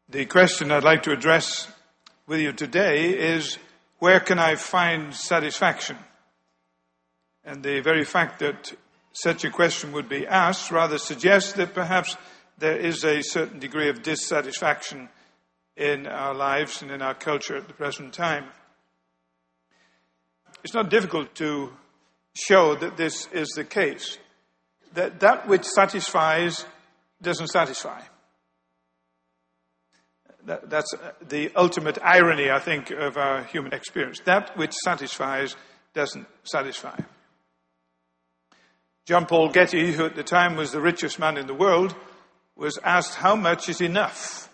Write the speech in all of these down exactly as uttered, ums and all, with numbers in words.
The question I'd like to address with you today is, where can I find satisfaction? And the very fact that such a question would be asked rather suggests that perhaps there is a certain degree of dissatisfaction in our lives and in our culture at the present time. It's not difficult to show that this is the case, that that which satisfies doesn't satisfy. That, that's the ultimate irony, I think, of our human experience. That which satisfies doesn't satisfy. John Paul Getty, who at the time was the richest man in the world, was asked, how much is enough?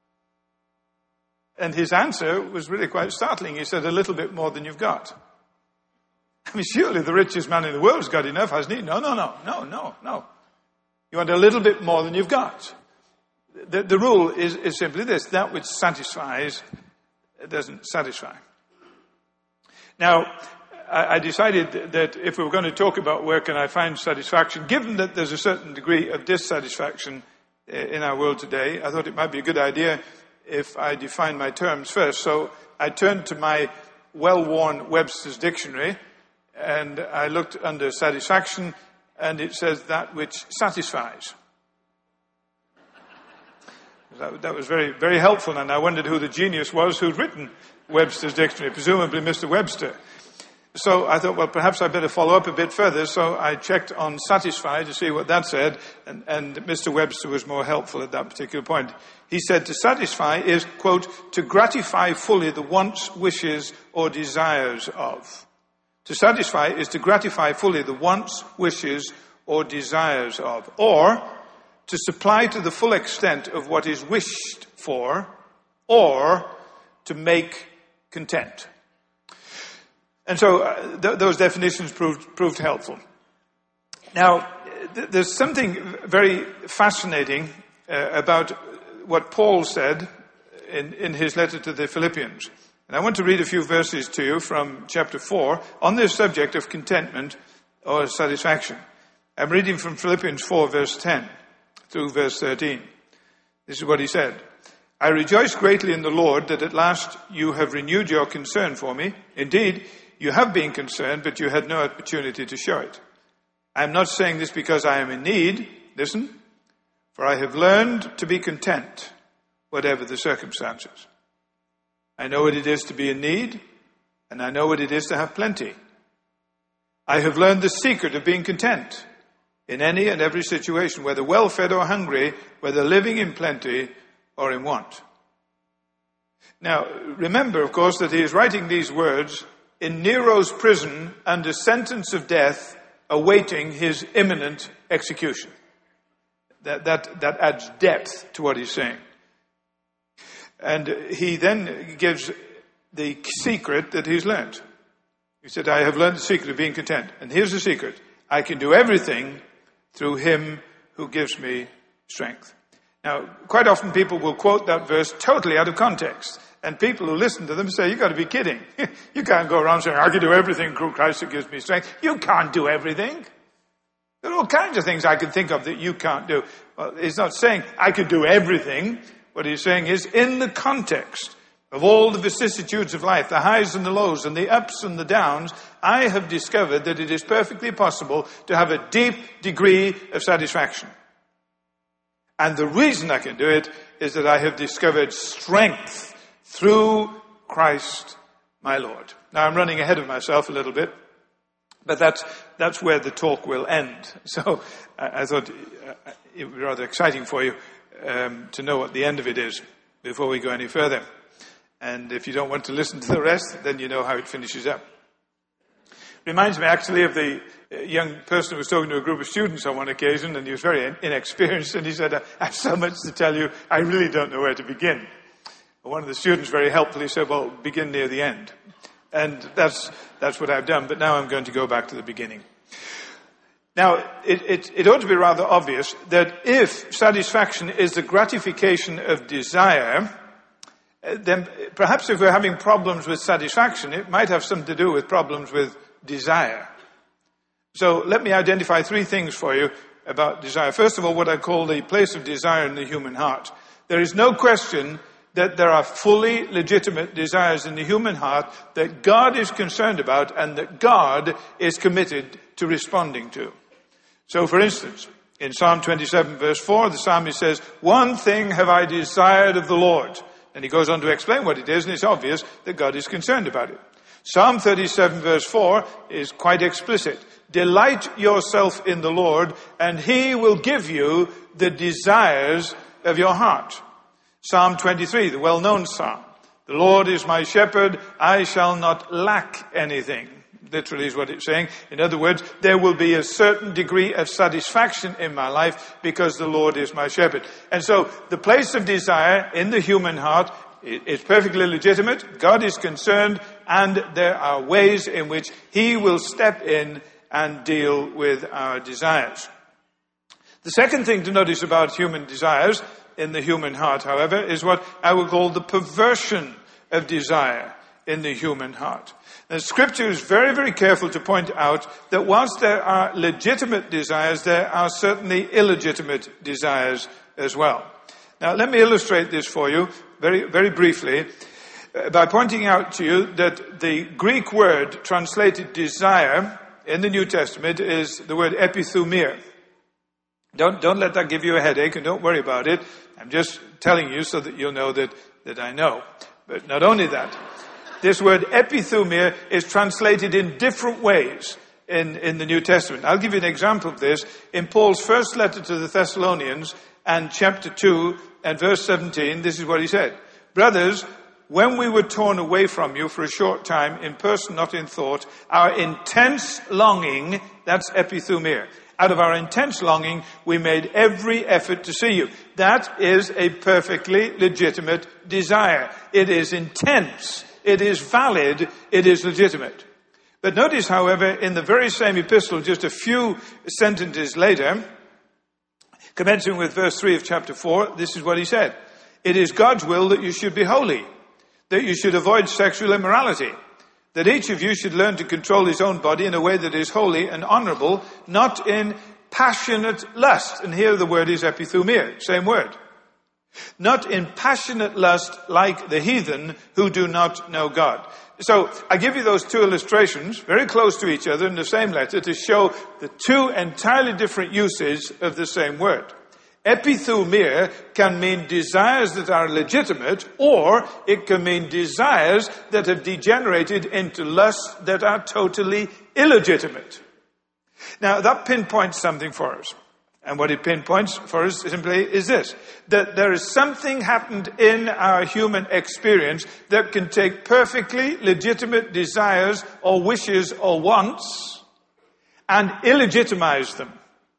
And his answer was really quite startling. He said, a little bit more than you've got. I mean, surely the richest man in the world has got enough, hasn't he? No, no, no, no, no, no. You want a little bit more than you've got. The, the rule is, is simply this: that which satisfies doesn't satisfy. Now, I, I decided that if we were going to talk about where can I find satisfaction, given that there's a certain degree of dissatisfaction in our world today, I thought it might be a good idea if I define my terms first. So I turned to my well-worn Webster's Dictionary, and I looked under satisfaction, and it says that which satisfies. That, that was very, very helpful, and I wondered who the genius was who'd written Webster's Dictionary, presumably Mister Webster. So I thought, well, perhaps I'd better follow up a bit further, so I checked on satisfy to see what that said, and, and Mister Webster was more helpful at that particular point. He said to satisfy is, quote, to gratify fully the wants, wishes, or desires of. To satisfy is to gratify fully the wants, wishes, or desires of, or to supply to the full extent of what is wished for, or to make content. And so uh, th- those definitions proved, proved helpful. Now, th- there's something very fascinating uh, about what Paul said in, in his letter to the Philippians. And I want to read a few verses to you from chapter four on this subject of contentment or satisfaction. I'm reading from Philippians four, verse ten. Through verse thirteen. This is what he said. I rejoice greatly in the Lord that at last you have renewed your concern for me. Indeed, you have been concerned, but you had no opportunity to show it. I am not saying this because I am in need. Listen. For I have learned to be content, whatever the circumstances. I know what it is to be in need, and I know what it is to have plenty. I have learned the secret of being content in any and every situation, whether well-fed or hungry, whether living in plenty or in want. Now, remember, of course, that he is writing these words in Nero's prison under sentence of death, awaiting his imminent execution. That, that, that adds depth to what he's saying. And he then gives the secret that he's learned. He said, I have learned the secret of being content. And here's the secret. I can do everything through him who gives me strength. Now, quite often people will quote that verse totally out of context. And people who listen to them say, you've got to be kidding. You can't go around saying, I can do everything through Christ who gives me strength. You can't do everything. There are all kinds of things I can think of that you can't do. Well, he's not saying, I can do everything. What he's saying is, in the context of all the vicissitudes of life, the highs and the lows and the ups and the downs, I have discovered that it is perfectly possible to have a deep degree of satisfaction. And the reason I can do it is that I have discovered strength through Christ my Lord. Now, I'm running ahead of myself a little bit, but that's, that's where the talk will end. So I, I thought it would be rather exciting for you um, to know what the end of it is before we go any further. And if you don't want to listen to the rest, then you know how it finishes up. Reminds me actually of the young person who was talking to a group of students on one occasion, and he was very inexperienced, and he said, I have so much to tell you, I really don't know where to begin. One of the students very helpfully said, well, begin near the end. And that's that's what I've done, but now I'm going to go back to the beginning. Now, it, it, it ought to be rather obvious that if satisfaction is the gratification of desire, then perhaps if we're having problems with satisfaction, it might have something to do with problems with desire. So let me identify three things for you about desire. First of all, what I call the place of desire in the human heart. There is no question that there are fully legitimate desires in the human heart that God is concerned about and that God is committed to responding to. So, for instance, in Psalm twenty-seven, verse four, the psalmist says, "One thing have I desired of the Lord." And he goes on to explain what it is, and it's obvious that God is concerned about it. Psalm thirty-seven, verse four is quite explicit. "Delight yourself in the Lord, and he will give you the desires of your heart." Psalm twenty-three, the well-known psalm. "The Lord is my shepherd, I shall not lack anything." Literally is what it's saying. In other words, there will be a certain degree of satisfaction in my life because the Lord is my shepherd. And so the place of desire in the human heart is perfectly legitimate. God is concerned, and there are ways in which he will step in and deal with our desires. The second thing to notice about human desires in the human heart, however, is what I would call the perversion of desire in the human heart. And Scripture is very, very careful to point out that whilst there are legitimate desires, there are certainly illegitimate desires as well. Now, let me illustrate this for you very, very briefly uh, by pointing out to you that the Greek word translated desire in the New Testament is the word epithumia. Don't, don't let that give you a headache, and don't worry about it. I'm just telling you so that you'll know that, that I know. But not only that, this word epithumia is translated in different ways in, in the New Testament. I'll give you an example of this. In Paul's first letter to the Thessalonians, and chapter two and verse seventeen, this is what he said. "Brothers, when we were torn away from you for a short time, in person, not in thought, our intense longing," that's epithumia, "out of our intense longing, we made every effort to see you." That is a perfectly legitimate desire. It is intense. It is valid. It is legitimate. But notice, however, in the very same epistle, just a few sentences later, commencing with verse three of chapter four, this is what he said. "It is God's will that you should be holy, that you should avoid sexual immorality, that each of you should learn to control his own body in a way that is holy and honorable, not in passionate lust." And here the word is epithumia, same word. "Not in passionate lust like the heathen who do not know God." So I give you those two illustrations, very close to each other in the same letter, to show the two entirely different uses of the same word. Epithumia can mean desires that are legitimate, or it can mean desires that have degenerated into lusts that are totally illegitimate. Now, that pinpoints something for us. And what it pinpoints for us simply is this, that there is something happened in our human experience that can take perfectly legitimate desires or wishes or wants and illegitimize them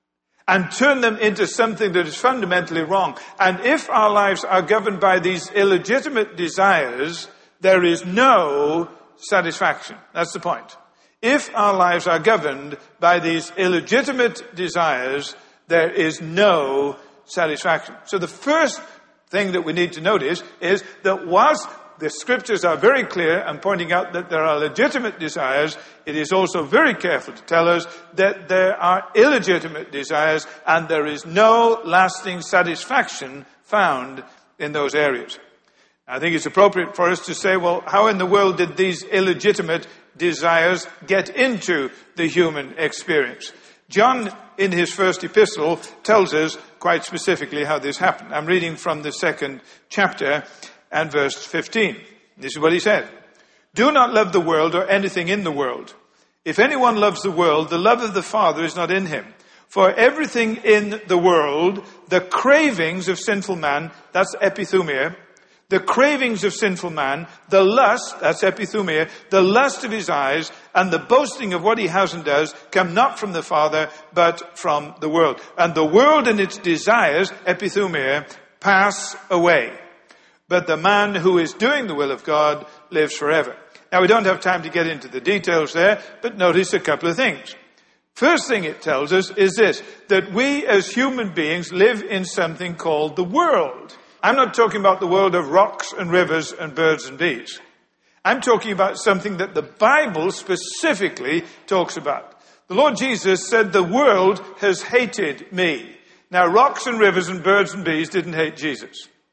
and turn them into something that is fundamentally wrong. And if our lives are governed by these illegitimate desires, there is no satisfaction. That's the point. If our lives are governed by these illegitimate desires, there is no satisfaction. So the first thing that we need to notice is that whilst the Scriptures are very clear and pointing out that there are legitimate desires, it is also very careful to tell us that there are illegitimate desires and there is no lasting satisfaction found in those areas. I think it's appropriate for us to say, well, how in the world did these illegitimate desires get into the human experience? John, in his first epistle, tells us quite specifically how this happened. I'm reading from the second chapter and verse fifteen. This is what he said. "Do not love the world or anything in the world. If anyone loves the world, the love of the Father is not in him. For everything in the world, the cravings of sinful man," that's epithumia, "the cravings of sinful man, the lust," that's epithumia, "the lust of his eyes, and the boasting of what he has and does, come not from the Father, but from the world. And the world and its desires," epithumia, "pass away. But the man who is doing the will of God lives forever." Now, we don't have time to get into the details there, but notice a couple of things. First thing it tells us is this, that we as human beings live in something called the world. I'm not talking about the world of rocks and rivers and birds and bees. I'm talking about something that the Bible specifically talks about. The Lord Jesus said, "The world has hated me." Now, rocks and rivers and birds and bees didn't hate Jesus.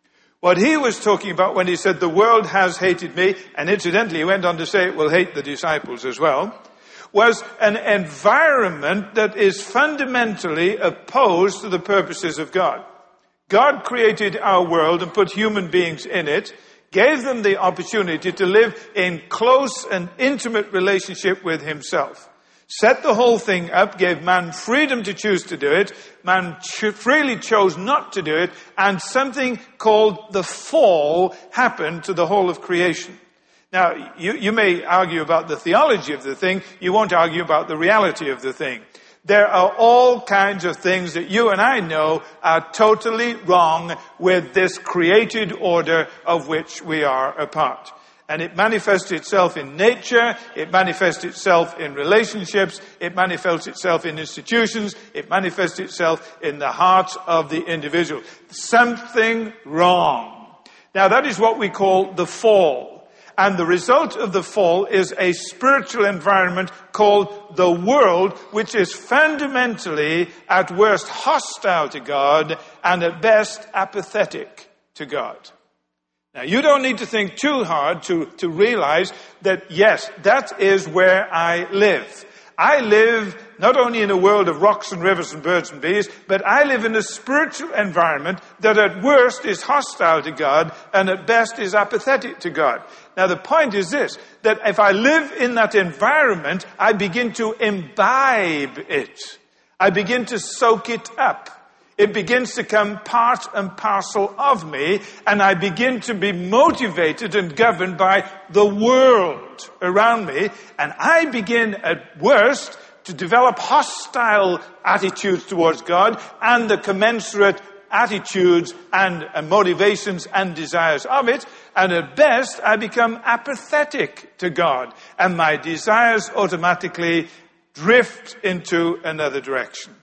What he was talking about when he said, the world has hated me, and incidentally he went on to say it will hate the disciples as well, was an environment that is fundamentally opposed to the purposes of God. God created our world and put human beings in it, gave them the opportunity to live in close and intimate relationship with himself. Set the whole thing up, gave man freedom to choose to do it. Man ch- freely chose not to do it, and something called the fall happened to the whole of creation. Now, you, you may argue about the theology of the thing. You won't argue about the reality of the thing. There are all kinds of things that you and I know are totally wrong with this created order of which we are a part. And it manifests itself in nature, it manifests itself in relationships, it manifests itself in institutions, it manifests itself in the heart of the individual. Something wrong. Now that is what we call the fall. And the result of the fall is a spiritual environment called the world, which is fundamentally at worst hostile to God and at best apathetic to God. Now, you don't need to think too hard to, to realize that, yes, that is where I live. I live not only in a world of rocks and rivers and birds and bees, but I live in a spiritual environment that at worst is hostile to God and at best is apathetic to God. Now, the point is this, that if I live in that environment, I begin to imbibe it. I begin to soak it up. It begins to become part and parcel of me, and I begin to be motivated and governed by the world around me, and I begin at worst to develop hostile attitudes towards God and the commensurate attitudes and motivations and desires of it, and at best I become apathetic to God, and my desires automatically drift into another direction.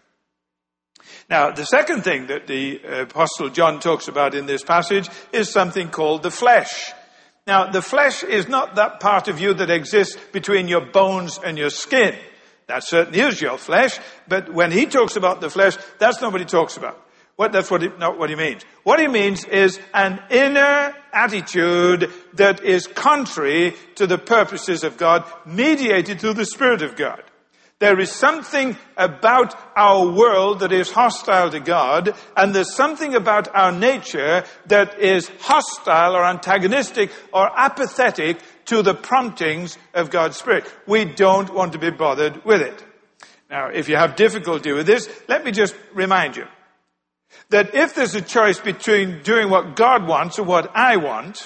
Now, the second thing that the Apostle John talks about in this passage is something called the flesh. Now, the flesh is not that part of you that exists between your bones and your skin. That certainly is your flesh, but when he talks about the flesh, that's not what he talks about. What, that's what he, not what he means. What he means is an inner attitude that is contrary to the purposes of God, mediated through the Spirit of God. There is something about our world that is hostile to God, and there's something about our nature that is hostile or antagonistic or apathetic to the promptings of God's Spirit. We don't want to be bothered with it. Now, if you have difficulty with this, let me just remind you that if there's a choice between doing what God wants or what I want,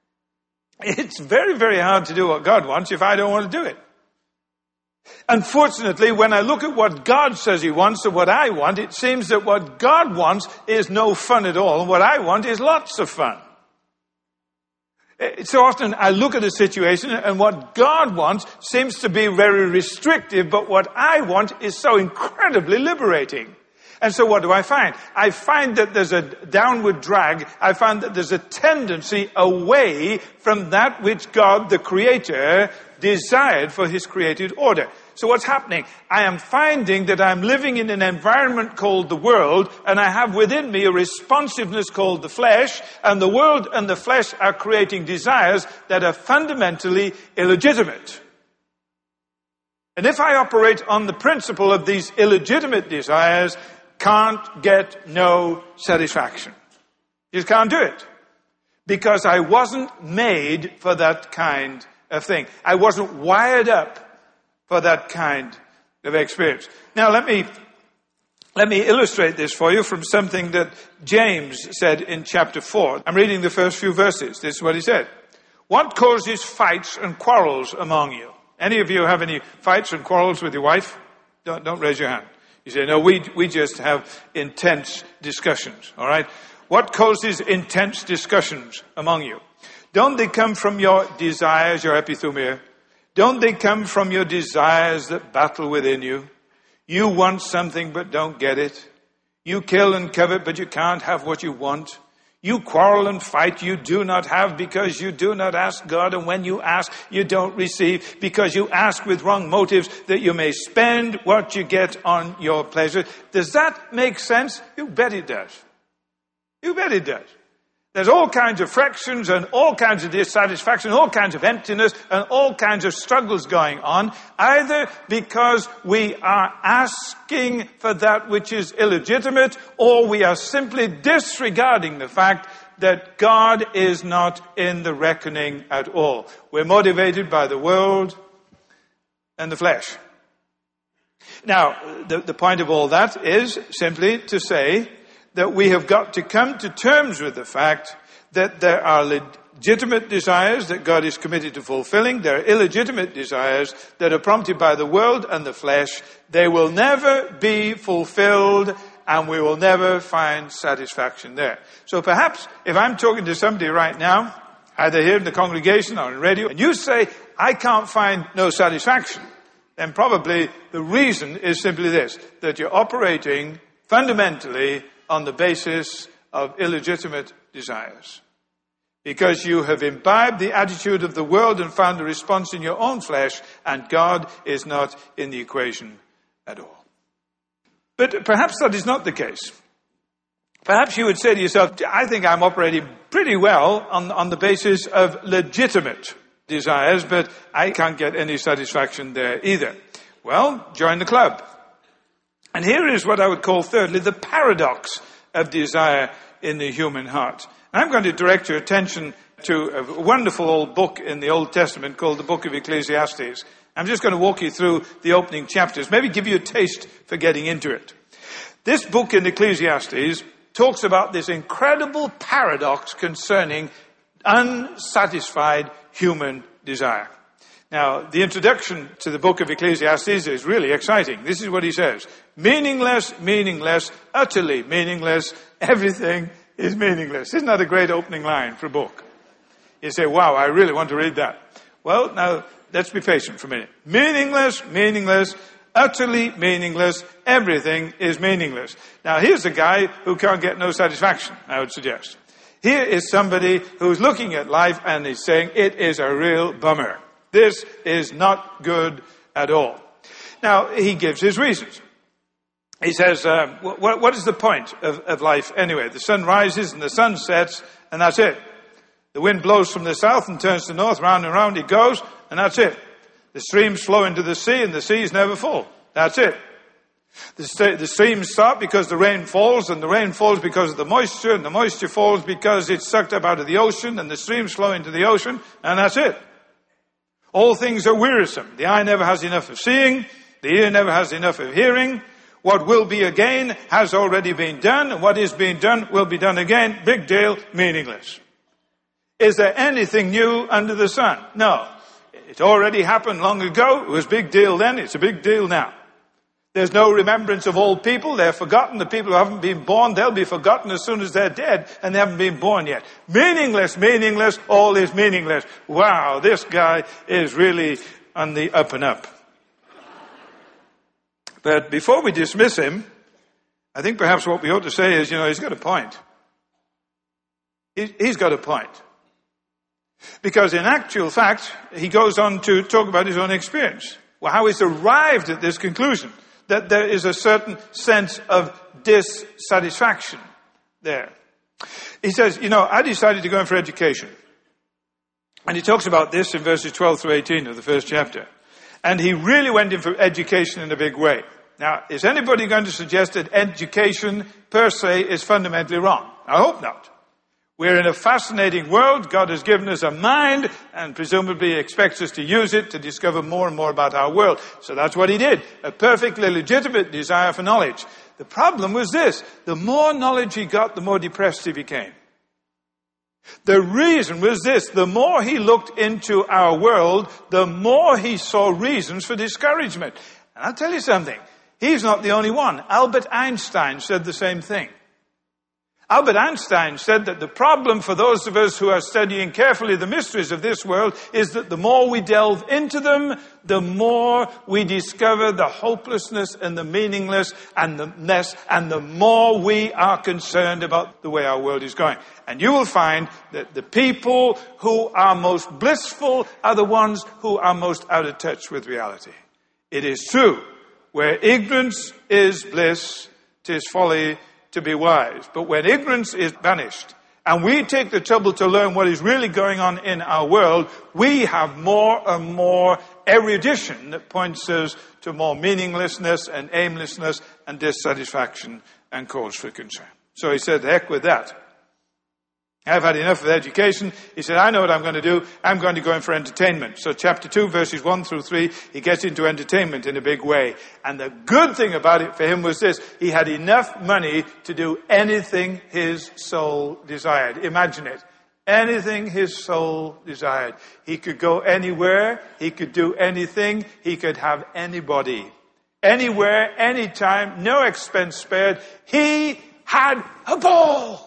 it's very, very hard to do what God wants if I don't want to do it. Unfortunately, when I look at what God says he wants and what I want, it seems that what God wants is no fun at all, and what I want is lots of fun. So often I look at a situation and what God wants seems to be very restrictive, but what I want is so incredibly liberating. And so what do I find? I find that there's a downward drag. I find that there's a tendency away from that which God, the Creator, desired for his created order. So what's happening? I am finding that I'm living in an environment called the world, and I have within me a responsiveness called the flesh, and the world and the flesh are creating desires that are fundamentally illegitimate. And if I operate on the principle of these illegitimate desires, can't get no satisfaction. You just can't do it. Because I wasn't made for that kind of thing. I wasn't wired up for that kind of experience. Now let me, let me illustrate this for you from something that James said in chapter four. I'm reading the first few verses. This is what he said. What causes fights and quarrels among you? Any of you have any fights and quarrels with your wife? Don't, don't raise your hand. You say, no, we, we just have intense discussions, all right? What causes intense discussions among you? Don't they come from your desires, your epithumia? Don't they come from your desires that battle within you? You want something but don't get it. You kill and covet but you can't have what you want. You quarrel and fight you do not have because you do not ask God, and when you ask, you don't receive because you ask with wrong motives that you may spend what you get on your pleasure. Does that make sense? You bet it does. You bet it does. There's all kinds of frictions and all kinds of dissatisfaction, all kinds of emptiness and all kinds of struggles going on, either because we are asking for that which is illegitimate, or we are simply disregarding the fact that God is not in the reckoning at all. We're motivated by the world and the flesh. Now, the, the point of all that is simply to say that we have got to come to terms with the fact that there are legitimate desires that God is committed to fulfilling. There are illegitimate desires that are prompted by the world and the flesh. They will never be fulfilled, and we will never find satisfaction there. So perhaps if I'm talking to somebody right now, either here in the congregation or on radio, and you say, I can't find no satisfaction, then probably the reason is simply this, that you're operating fundamentally on the basis of illegitimate desires. Because you have imbibed the attitude of the world and found a response in your own flesh, and God is not in the equation at all. But perhaps that is not the case. Perhaps you would say to yourself, I think I'm operating pretty well on, on the basis of legitimate desires, but I can't get any satisfaction there either. Well, join the club. And here is what I would call, thirdly, the paradox of desire in the human heart. And I'm going to direct your attention to a wonderful old book in the Old Testament called the Book of Ecclesiastes. I'm just going to walk you through the opening chapters, maybe give you a taste for getting into it. This book in Ecclesiastes talks about this incredible paradox concerning unsatisfied human desire. Now, the introduction to the book of Ecclesiastes is really exciting. This is what he says. Meaningless, meaningless, utterly meaningless, everything is meaningless. Isn't that a great opening line for a book? You say, wow, I really want to read that. Well, now, let's be patient for a minute. Meaningless, meaningless, utterly meaningless, everything is meaningless. Now, here's a guy who can't get no satisfaction, I would suggest. Here is somebody who's looking at life and is saying, it is a real bummer. This is not good at all. Now, he gives his reasons. He says, uh, what, what is the point of, of life anyway? The sun rises and the sun sets, and that's it. The wind blows from the south and turns to the north, round and round it goes, and that's it. The streams flow into the sea, and the sea is never full. That's it. The, st- the streams stop because the rain falls, and the rain falls because of the moisture, and the moisture falls because it's sucked up out of the ocean, and the streams flow into the ocean, and that's it. All things are wearisome. The eye never has enough of seeing. The ear never has enough of hearing. What will be again has already been done, and what is being done will be done again. Big deal, meaningless. Is there anything new under the sun? No. It already happened long ago. It was a big deal then. It's a big deal now. There's no remembrance of old people. They're forgotten. The people who haven't been born, they'll be forgotten as soon as they're dead, and they haven't been born yet. Meaningless, meaningless, all is meaningless. Wow, this guy is really on the up and up. But before we dismiss him, I think perhaps what we ought to say is, you know, he's got a point. He's got a point. Because in actual fact, he goes on to talk about his own experience. Well, how he's arrived at this conclusion, that there is a certain sense of dissatisfaction there. He says, you know, I decided to go in for education. And he talks about this in verses twelve through eighteen of the first chapter. And he really went in for education in a big way. Now, is anybody going to suggest that education per se is fundamentally wrong? I hope not. We're in a fascinating world. God has given us a mind and presumably expects us to use it to discover more and more about our world. So that's what he did. A perfectly legitimate desire for knowledge. The problem was this. The more knowledge he got, the more depressed he became. The reason was this. The more he looked into our world, the more he saw reasons for discouragement. And I'll tell you something. He's not the only one. Albert Einstein said the same thing. Albert Einstein said that the problem for those of us who are studying carefully the mysteries of this world is that the more we delve into them, the more we discover the hopelessness and the meaningless and the mess, and the more we are concerned about the way our world is going. And you will find that the people who are most blissful are the ones who are most out of touch with reality. It is true, where ignorance is bliss, 'tis folly to be wise. But when ignorance is banished and we take the trouble to learn what is really going on in our world, we have more and more erudition that points us to more meaninglessness and aimlessness and dissatisfaction and cause for concern. So he said, heck with that. I've had enough of education. He said, I know what I'm going to do. I'm going to go in for entertainment. So chapter two, verses one through three, he gets into entertainment in a big way. And the good thing about it for him was this. He had enough money to do anything his soul desired. Imagine it. Anything his soul desired. He could go anywhere. He could do anything. He could have anybody. Anywhere, anytime, no expense spared. He had a ball.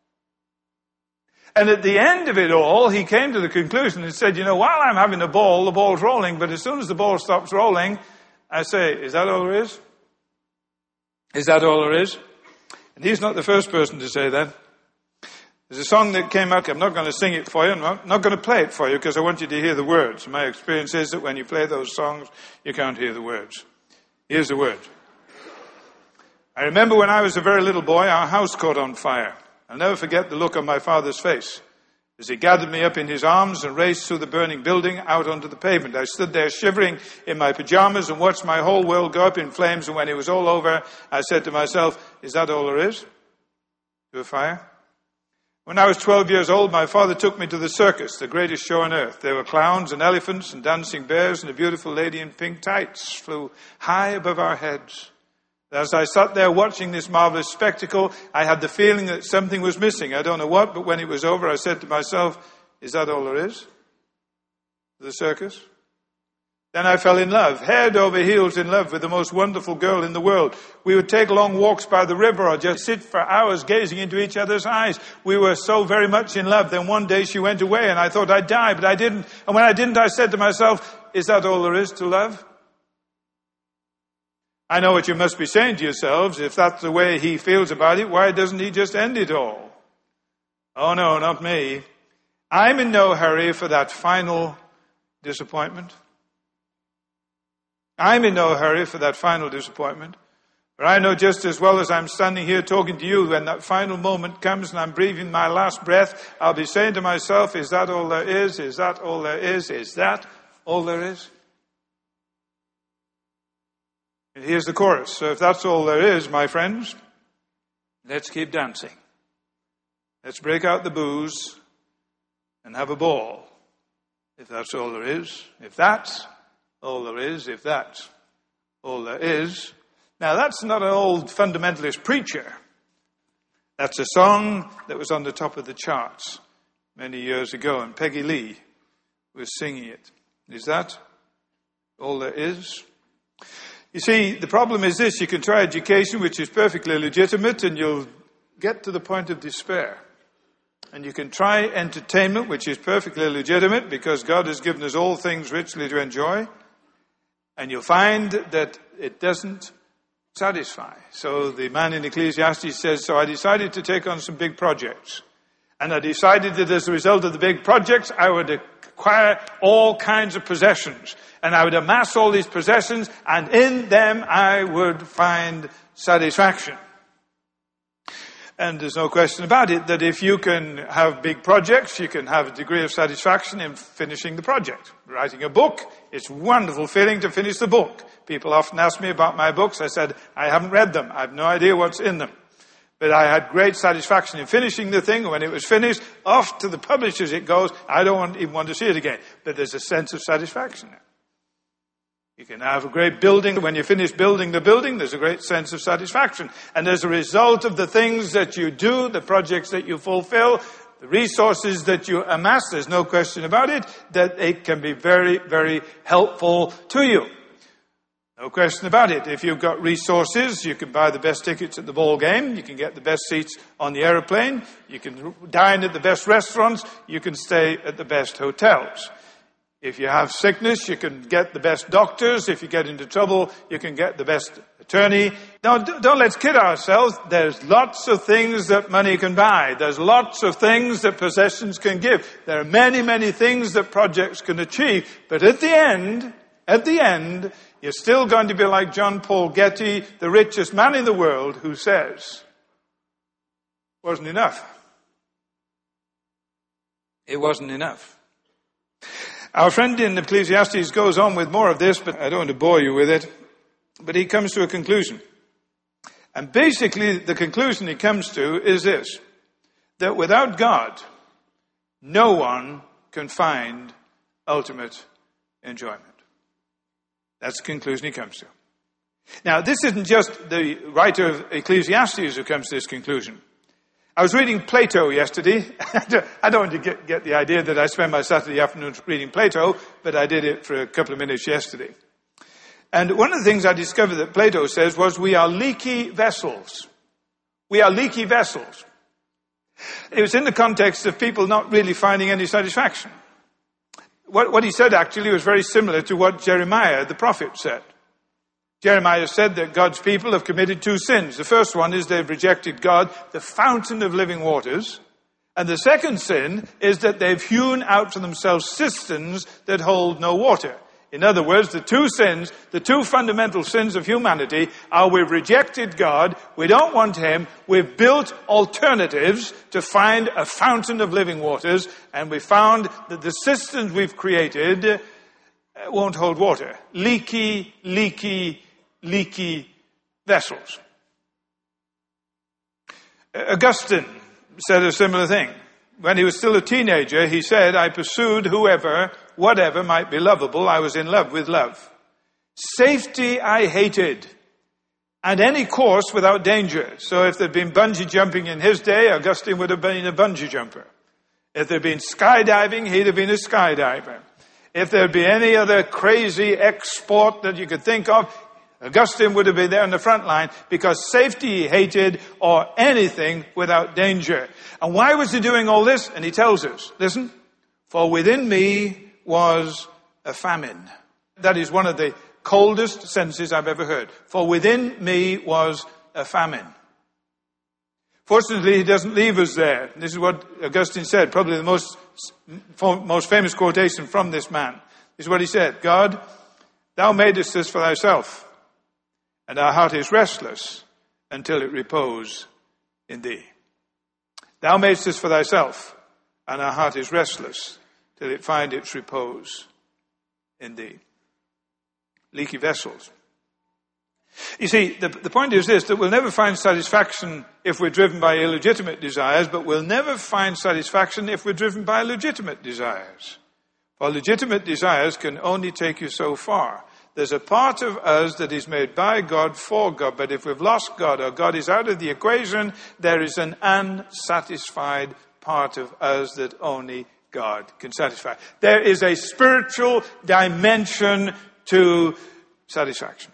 And at the end of it all, he came to the conclusion and said, you know, while I'm having a ball, the ball's rolling, but as soon as the ball stops rolling, I say, is that all there is? Is that all there is? And he's not the first person to say that. There's a song that came out, I'm not going to sing it for you, I'm not going to play it for you because I want you to hear the words. My experience is that when you play those songs, you can't hear the words. Here's the word. I remember when I was a very little boy, our house caught on fire. I'll never forget the look on my father's face as he gathered me up in his arms and raced through the burning building out onto the pavement. I stood there shivering in my pajamas and watched my whole world go up in flames. And when it was all over, I said to myself, is that all there is to a fire? When I was twelve years old, my father took me to the circus, the greatest show on earth. There were clowns and elephants and dancing bears, and a beautiful lady in pink tights flew high above our heads. As I sat there watching this marvelous spectacle, I had the feeling that something was missing. I don't know what, but when it was over, I said to myself, is that all there is to the circus? Then I fell in love, head over heels in love with the most wonderful girl in the world. We would take long walks by the river or just sit for hours gazing into each other's eyes. We were so very much in love. Then one day she went away and I thought I'd die, but I didn't. And when I didn't, I said to myself, is that all there is to love? I know what you must be saying to yourselves. If that's the way he feels about it, why doesn't he just end it all? Oh no, not me. I'm in no hurry for that final disappointment. I'm in no hurry for that final disappointment. But I know just as well as I'm standing here talking to you, when that final moment comes and I'm breathing my last breath, I'll be saying to myself, is that all there is? Is that all there is? Is that all there is? And here's the chorus. So if that's all there is, my friends, let's keep dancing. Let's break out the booze and have a ball. If that's all there is. If that's all there is. If that's all there is. Now that's not an old fundamentalist preacher. That's a song that was on the top of the charts many years ago, and Peggy Lee was singing it. Is that all there is? You see, the problem is this. You can try education, which is perfectly legitimate, and you'll get to the point of despair. And you can try entertainment, which is perfectly legitimate, because God has given us all things richly to enjoy. And you'll find that it doesn't satisfy. So the man in Ecclesiastes says, so I decided to take on some big projects. And I decided that as a result of the big projects, I would acquire all kinds of possessions. And I would amass all these possessions, and in them I would find satisfaction. And there's no question about it that if you can have big projects, you can have a degree of satisfaction in finishing the project. Writing a book, it's a wonderful feeling to finish the book. People often ask me about my books. I said, I haven't read them. I have no idea what's in them. But I had great satisfaction in finishing the thing. When it was finished, off to the publishers it goes. I don't want, even want to see it again. But there's a sense of satisfaction there. You can have a great building. When you finish building the building, there's a great sense of satisfaction. And as a result of the things that you do, the projects that you fulfill, the resources that you amass, there's no question about it, that it can be very, very helpful to you. No question about it. If you've got resources, you can buy the best tickets at the ball game. You can get the best seats on the aeroplane. You can dine at the best restaurants. You can stay at the best hotels. If you have sickness, you can get the best doctors. If you get into trouble, you can get the best attorney. Now, don't let's kid ourselves. There's lots of things that money can buy. There's lots of things that possessions can give. There are many, many things that projects can achieve. But at the end, at the end, you're still going to be like John Paul Getty, the richest man in the world, who says, wasn't enough. It wasn't enough. Our friend in Ecclesiastes goes on with more of this, but I don't want to bore you with it. But he comes to a conclusion. And basically, the conclusion he comes to is this, that without God, no one can find ultimate enjoyment. That's the conclusion he comes to. Now, this isn't just the writer of Ecclesiastes who comes to this conclusion. I was reading Plato yesterday. I don't want to get, get the idea that I spend my Saturday afternoons reading Plato, but I did it for a couple of minutes yesterday. And one of the things I discovered that Plato says was, we are leaky vessels. We are leaky vessels. It was in the context of people not really finding any satisfaction. What, what he said actually was very similar to what Jeremiah, the prophet, said. Jeremiah said that God's people have committed two sins. The first one is they've rejected God, the fountain of living waters. And the second sin is that they've hewn out for themselves cisterns that hold no water. In other words, the two sins, the two fundamental sins of humanity are we've rejected God, we don't want Him, we've built alternatives to find a fountain of living waters, and we found that the cisterns we've created won't hold water. Leaky, leaky, leaky vessels. Augustine said a similar thing. When he was still a teenager, he said, I pursued whoever, whatever might be lovable. I was in love with love. Safety I hated, and any course without danger. So if there'd been bungee jumping in his day, Augustine would have been a bungee jumper. If there'd been skydiving, he'd have been a skydiver. If there'd be any other crazy export that you could think of, Augustine would have been there in the front line, because safety he hated, or anything without danger. And why was he doing all this? And he tells us, listen, for within me was a famine. That is one of the coldest sentences I've ever heard. For within me was a famine. Fortunately, he doesn't leave us there. This is what Augustine said, probably the most, most famous quotation from this man. This is what he said, God, thou madest us for thyself, and our heart is restless until it repose in thee. Thou madest us for thyself, and our heart is restless till it find its repose in thee. Leaky vessels. You see, the, the point is this, that we'll never find satisfaction if we're driven by illegitimate desires, but we'll never find satisfaction if we're driven by legitimate desires. For legitimate desires can only take you so far. There's a part of us that is made by God for God, but if we've lost God or God is out of the equation, there is an unsatisfied part of us that only God can satisfy. There is a spiritual dimension to satisfaction.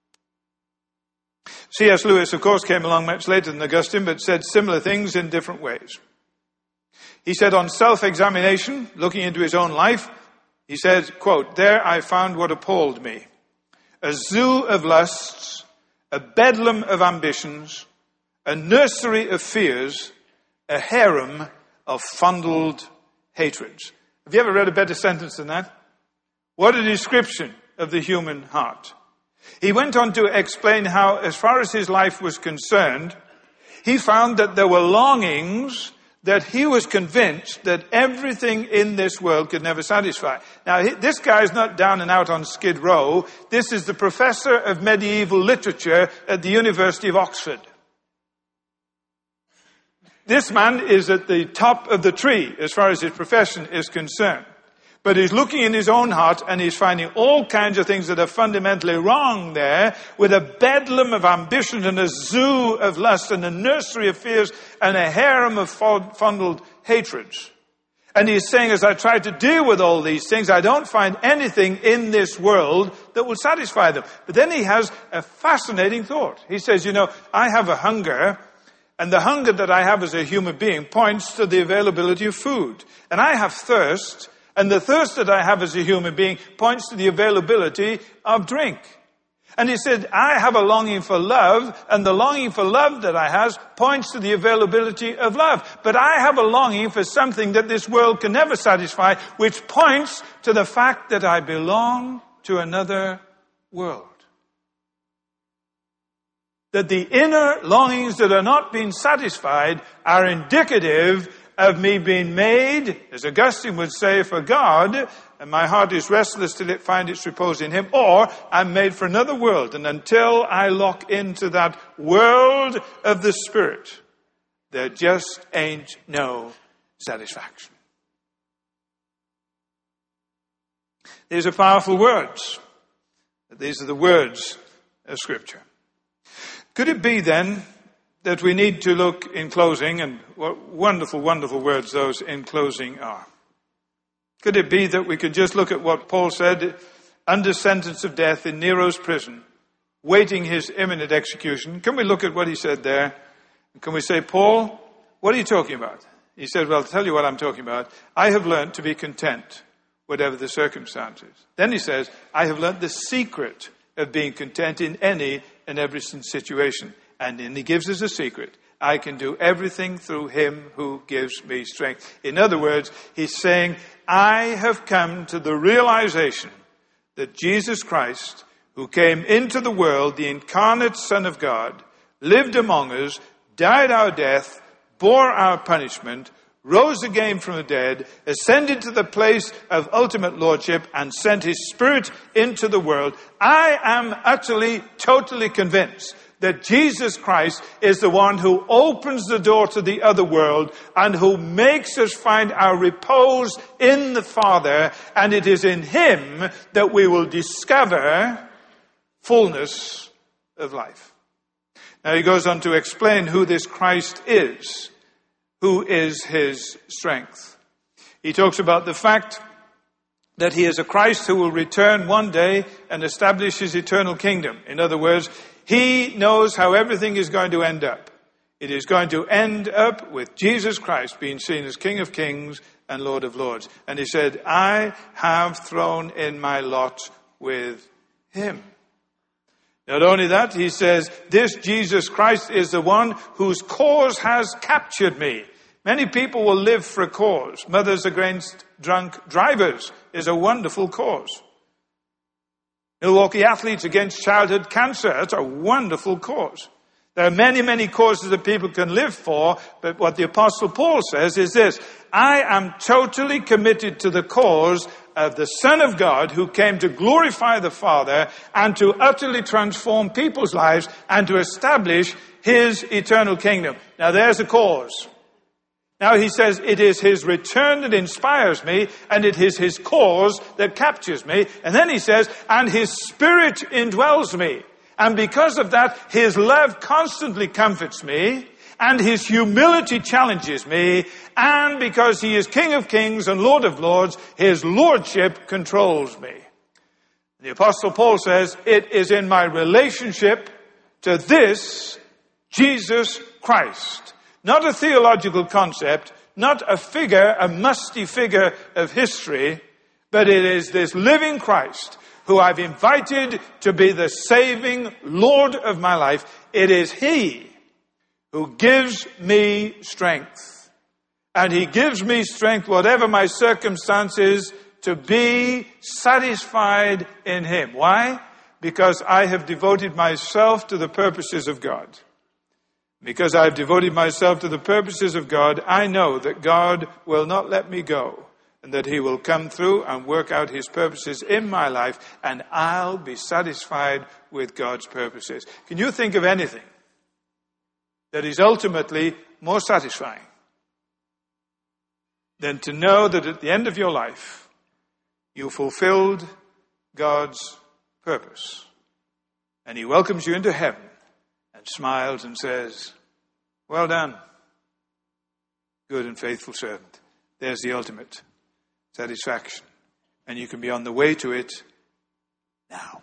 C S Lewis, of course, came along much later than Augustine, but said similar things in different ways. He said on self-examination, looking into his own life, he said, quote, there I found what appalled me. A zoo of lusts, a bedlam of ambitions, a nursery of fears, a harem of fondled hatreds. Have you ever read a better sentence than that? What a description of the human heart. He went on to explain how, as far as his life was concerned, he found that there were longings that he was convinced that everything in this world could never satisfy. Now, this guy is not down and out on Skid Row. This is the professor of medieval literature at the University of Oxford. This man is at the top of the tree as far as his profession is concerned. But he's looking in his own heart and he's finding all kinds of things that are fundamentally wrong there, with a bedlam of ambition and a zoo of lust and a nursery of fears and a harem of fondled hatreds. And he's saying, as I try to deal with all these things, I don't find anything in this world that will satisfy them. But then he has a fascinating thought. He says, you know, I have a hunger, and the hunger that I have as a human being points to the availability of food. And I have thirst, and the thirst that I have as a human being points to the availability of drink. And he said, I have a longing for love, and the longing for love that I have points to the availability of love. But I have a longing for something that this world can never satisfy, which points to the fact that I belong to another world. That the inner longings that are not being satisfied are indicative of me being made, as Augustine would say, for God, and my heart is restless till it find its repose in him, or I'm made for another world, and until I lock into that world of the Spirit, there just ain't no satisfaction. These are powerful words. These are the words of Scripture. Could it be then that we need to look in closing, and what wonderful, wonderful words those in closing are. Could it be that we could just look at what Paul said under sentence of death in Nero's prison, waiting his imminent execution? Can we look at what he said there? Can we say, Paul, what are you talking about? He said, well, I'll tell you what I'm talking about. I have learned to be content, whatever the circumstances. Then he says, I have learned the secret of being content in any and every situation. And then he gives us a secret. I can do everything through him who gives me strength. In other words, he's saying, I have come to the realization that Jesus Christ, who came into the world, the incarnate Son of God, lived among us, died our death, bore our punishment, rose again from the dead, ascended to the place of ultimate lordship, and sent his Spirit into the world. I am utterly, totally convinced that Jesus Christ is the one who opens the door to the other world and who makes us find our repose in the Father, and it is in him that we will discover fullness of life. Now he goes on to explain who this Christ is, who is his strength. He talks about the fact that he is a Christ who will return one day and establish his eternal kingdom. In other words, he knows how everything is going to end up. It is going to end up with Jesus Christ being seen as King of Kings and Lord of Lords. And he said, I have thrown in my lot with him. Not only that, he says, this Jesus Christ is the one whose cause has captured me. Many people will live for a cause. Mothers Against Drunk Drivers is a wonderful cause. Milwaukee Athletes Against Childhood Cancer, that's a wonderful cause. There are many, many causes that people can live for, but what the Apostle Paul says is this, I am totally committed to the cause of the Son of God who came to glorify the Father and to utterly transform people's lives and to establish his eternal kingdom. Now there's a cause. Now he says it is his return that inspires me, and it is his cause that captures me. And then he says, and his Spirit indwells me. And because of that, his love constantly comforts me, and his humility challenges me, and because he is King of Kings and Lord of Lords, his lordship controls me. The Apostle Paul says, it is in my relationship to this Jesus Christ. Not a theological concept, not a figure, a musty figure of history, but it is this living Christ who I've invited to be the saving Lord of my life. It is he who gives me strength. And he gives me strength, whatever my circumstances, to be satisfied in him. Why? Because I have devoted myself to the purposes of God. Because I've devoted myself to the purposes of God, I know that God will not let me go, and that he will come through and work out his purposes in my life, and I'll be satisfied with God's purposes. Can you think of anything that is ultimately more satisfying than to know that at the end of your life, you fulfilled God's purpose, and he welcomes you into heaven, and smiles and says, well done, good and faithful servant. There's the ultimate satisfaction. And you can be on the way to it now.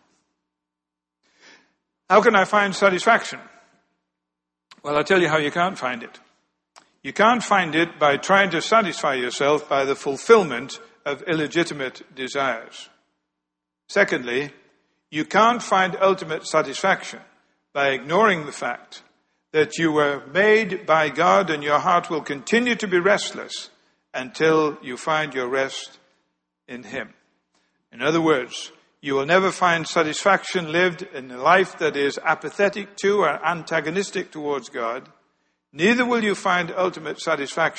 How can I find satisfaction? Well, I'll tell you how you can't find it. You can't find it by trying to satisfy yourself by the fulfillment of illegitimate desires. Secondly, you can't find ultimate satisfaction by ignoring the fact that you were made by God and your heart will continue to be restless until you find your rest in him. In other words, you will never find satisfaction lived in a life that is apathetic to or antagonistic towards God. Neither will you find ultimate satisfaction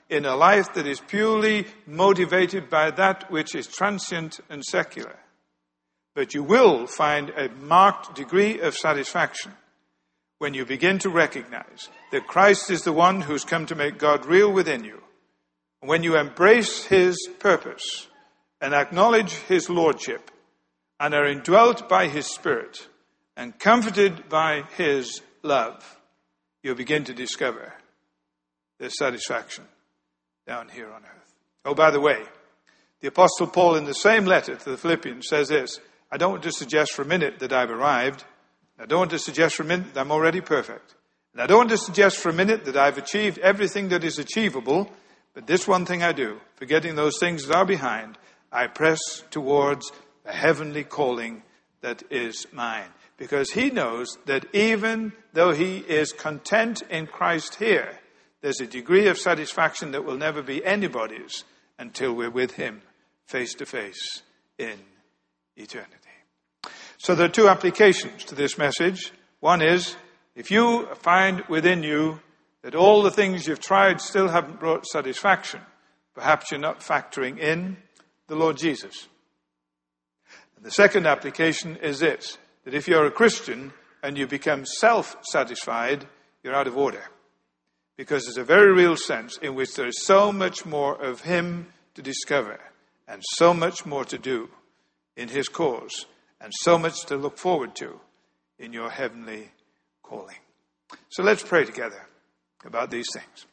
in a life that is purely motivated by that which is transient and secular. But you will find a marked degree of satisfaction when you begin to recognize that Christ is the one who's come to make God real within you. When you embrace his purpose and acknowledge his lordship and are indwelt by his Spirit and comforted by his love, you'll begin to discover there's satisfaction down here on earth. Oh, by the way, the Apostle Paul in the same letter to the Philippians says this: I don't want to suggest for a minute that I've arrived. I don't want to suggest for a minute that I'm already perfect. And I don't want to suggest for a minute that I've achieved everything that is achievable. But this one thing I do, forgetting those things that are behind, I press towards the heavenly calling that is mine. Because he knows that even though he is content in Christ here, there's a degree of satisfaction that will never be anybody's until we're with him face to face in eternity. So there are two applications to this message. One is, if you find within you that all the things you've tried still haven't brought satisfaction, perhaps you're not factoring in the Lord Jesus. And the second application is this, that if you're a Christian and you become self-satisfied, you're out of order. Because there's a very real sense in which there is so much more of him to discover and so much more to do in his cause and so much to look forward to in your heavenly calling. So let's pray together about these things.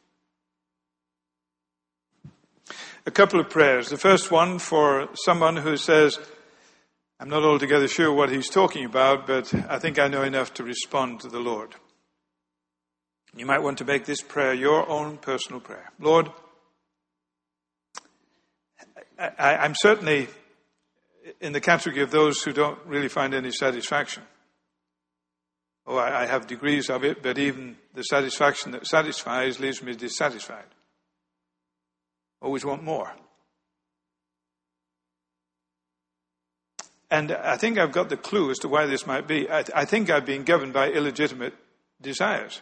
A couple of prayers. The first one for someone who says, I'm not altogether sure what he's talking about, but I think I know enough to respond to the Lord. You might want to make this prayer your own personal prayer. Lord, I, I'm certainly in the category of those who don't really find any satisfaction. Oh, I, I have degrees of it, but even the satisfaction that satisfies leaves me dissatisfied. Always want more. And I think I've got the clue as to why this might be. I, I think I've been governed by illegitimate desires.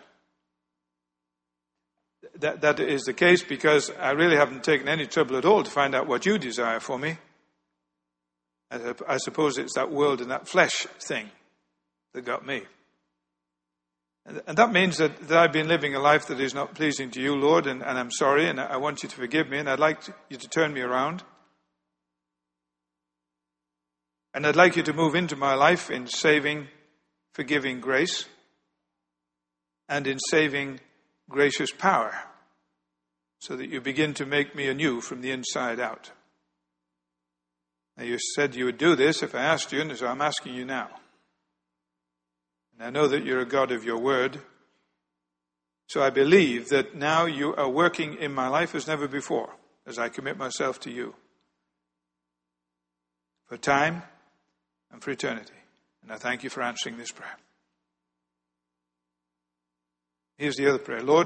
That, that is the case because I really haven't taken any trouble at all to find out what you desire for me. I, I suppose it's that world and that flesh thing that got me. And, and that means that, that I've been living a life that is not pleasing to you, Lord, and, and I'm sorry, and I want you to forgive me, and I'd like to, you to turn me around. And I'd like you to move into my life in saving, forgiving grace and in saving gracious power so that you begin to make me anew from the inside out. Now, you said you would do this if I asked you, and so I'm asking you now. And I know that you're a God of your word, so I believe that now you are working in my life as never before as I commit myself to you for time and for eternity. And I thank you for answering this prayer. Here's the other prayer. Lord,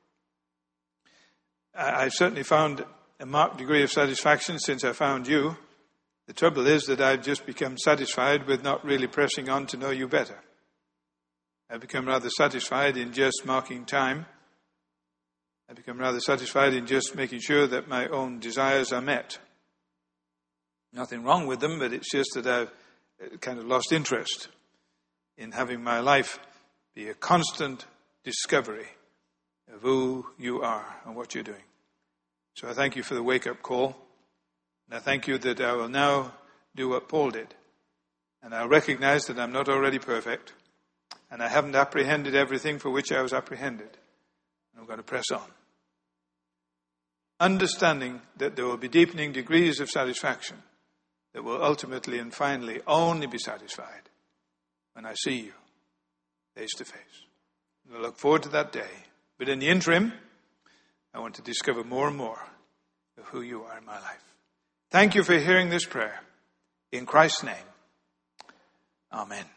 I've certainly found a marked degree of satisfaction since I found you. The trouble is that I've just become satisfied with not really pressing on to know you better. I've become rather satisfied in just marking time. I've become rather satisfied in just making sure that my own desires are met. Nothing wrong with them, but it's just that I've kind of lost interest in having my life be a constant discovery of who you are and what you're doing. So I thank you for the wake-up call. And I thank you that I will now do what Paul did. And I recognize that I'm not already perfect. And I haven't apprehended everything for which I was apprehended. And I'm going to press on. Understanding that there will be deepening degrees of satisfaction that will ultimately and finally only be satisfied when I see you face to face. I look forward to that day. But in the interim, I want to discover more and more of who you are in my life. Thank you for hearing this prayer. In Christ's name, amen.